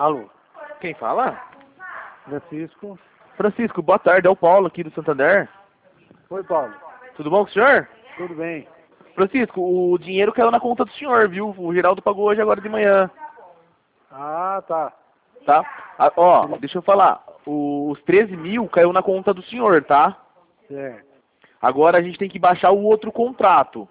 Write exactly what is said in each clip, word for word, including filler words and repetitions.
Alô, Quem fala? Francisco. Francisco, boa tarde, é o Paulo aqui do Santander. Oi, Paulo. Tudo bom com o senhor? Tudo bem? Francisco, o dinheiro caiu na conta do senhor, viu? O Geraldo pagou hoje agora de manhã, Ah, tá. tá? Ah, ó, deixa eu falar, o- os treze mil caiu na conta do senhor, tá? Certo. Agora a gente tem que baixar o outro contrato.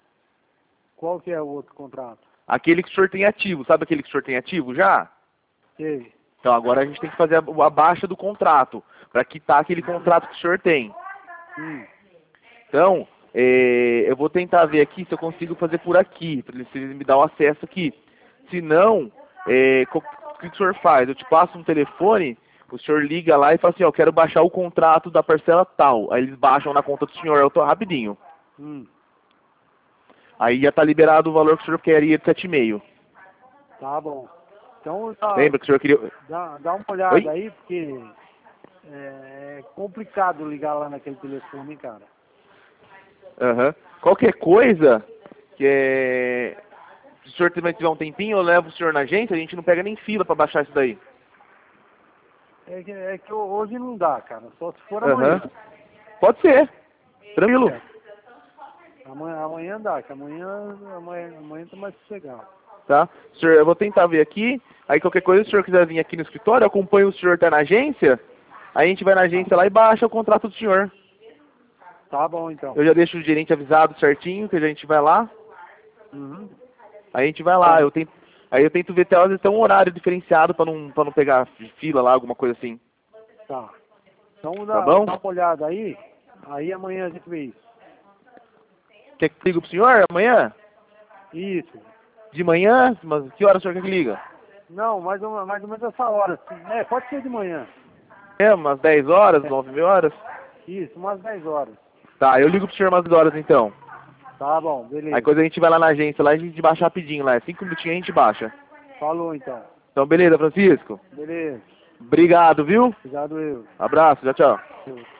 Qual que é o outro contrato? Aquele que o senhor tem ativo, sabe aquele que o senhor tem ativo já? Sei. Então agora a gente tem que fazer a, a baixa do contrato, para quitar aquele contrato que o senhor tem. Hum. Então, é, eu vou tentar ver aqui se eu consigo fazer por aqui, para ele me dar o acesso aqui. Se não, é, co- o que o senhor faz? Eu te passo um telefone, o senhor liga lá e fala assim, ó, eu quero baixar o contrato da parcela tal. Aí eles baixam na conta do senhor, eu tô rapidinho. Hum. Aí já tá liberado o valor que o senhor queria de sete e meio. Tá bom. Então, tá, Lembra que o senhor queria... dá, dá uma olhada Oi? aí, porque é complicado ligar lá naquele telefone, hein, cara. Aham. Qualquer coisa, que é... se o senhor também tiver um tempinho, eu levo o senhor na agência, a gente não pega nem fila para baixar isso daí. É que, é que hoje não dá, cara. Só se for Aham. amanhã. Pode ser. Tranquilo. É. Amanhã, amanhã dá, que amanhã, amanhã, amanhã tá mais sossegado. Tá? Senhor, eu vou tentar ver aqui. Aí qualquer coisa, se o senhor quiser vir aqui no escritório, eu acompanho o senhor até na agência. Aí a gente vai na agência lá e baixa o contrato do senhor. Tá bom, então. Eu já deixo o gerente avisado certinho que a gente vai lá. Uhum. Aí a gente vai lá. Eu tento, aí eu tento ver até, às vezes, até um horário diferenciado para não, para não pegar fila lá, alguma coisa assim. Tá. Então dá, Tá bom? dá uma olhada aí. Aí amanhã a gente vê isso. Quer que eu ligue pro senhor amanhã? Isso. De manhã? Mas que hora o senhor quer que liga? Não, mais ou, mais ou menos essa hora. É, pode ser de manhã. É, umas dez horas, É. nove horas? Isso, umas dez horas. Tá, eu ligo pro senhor umas dez horas então. Tá bom, Aí beleza. quando a gente vai lá na agência, lá a gente baixa rapidinho lá. É cinco minutinhos a gente baixa. Falou então. Então beleza, Francisco? Beleza. Obrigado, viu? Obrigado eu. Abraço, tchau, tchau. Eu.